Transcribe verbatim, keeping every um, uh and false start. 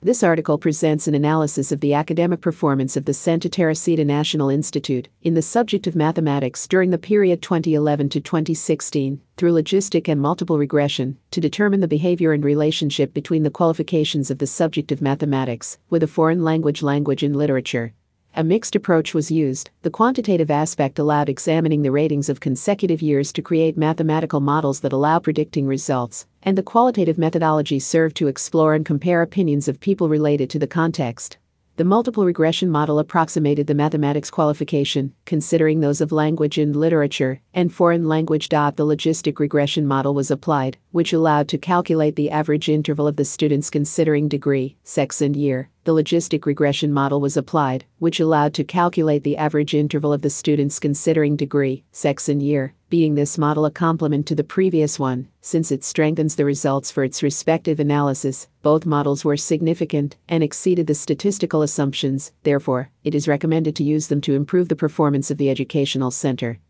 This article presents an analysis of the academic performance of the Santa Teresita National Institute in the subject of mathematics during the period twenty eleven to twenty sixteen, through logistic and multiple regression, to determine the behavior and relationship between the qualifications of the subject of mathematics with a foreign language language and literature. A mixed approach was used. The quantitative aspect allowed examining the ratings of consecutive years to create mathematical models that allow predicting results, and the qualitative methodology served to explore and compare opinions of people related to the context. The multiple regression model approximated the mathematics qualification, considering those of language and literature, and foreign language. The logistic regression model was applied, which allowed to calculate the average interval of the students considering degree, sex, and year. The logistic regression model was applied, which allowed to calculate the average interval of the students considering degree, sex, and year, being this model a complement to the previous one, since it strengthens the results for its respective analysis. Both models were significant and exceeded the statistical assumptions, therefore, it is recommended to use them to improve the performance of the educational center.